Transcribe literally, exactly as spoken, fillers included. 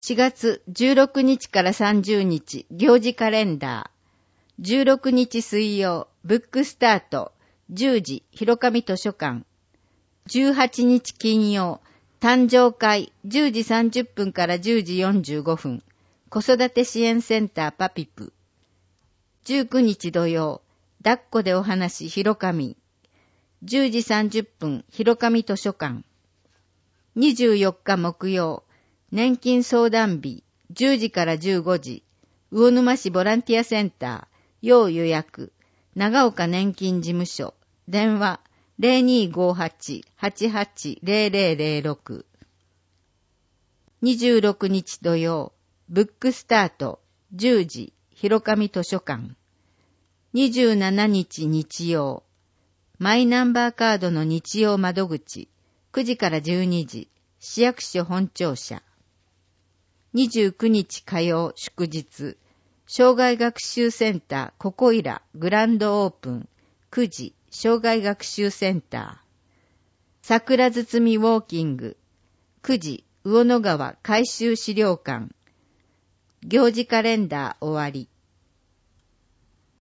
しがつじゅうろくにちからさんじゅうにち、行事カレンダー。じゅうろくにち水曜、ブックスタート、じゅうじ、広上図書館。じゅうはちにち金曜、誕生会、じゅうじさんじゅっぷんからじゅうじよんじゅうごふん、子育て支援センターパピプ。じゅうくにち土曜、抱っこでお話広上。じゅうじさんじゅっぷん、広上図書館。にじゅうよっか木曜、年金相談日、じゅうじからじゅうごじ、魚沼市ボランティアセンター、要予約、長岡年金事務所、電話 ゼロにーごーはち はちはち ゼロゼロゼロろく。にじゅうろくにち土曜、ブックスタート、じゅうじ、広上図書館。にじゅうしちにち日曜、マイナンバーカードの日曜窓口、くじからじゅうにじ、市役所本庁舎。にじゅうくにち火曜祝日、障害学習センターここいらグランドオープン、くじ、障害学習センター。桜包みウォーキング、くじ、魚野川改修資料館。行事カレンダー終わり。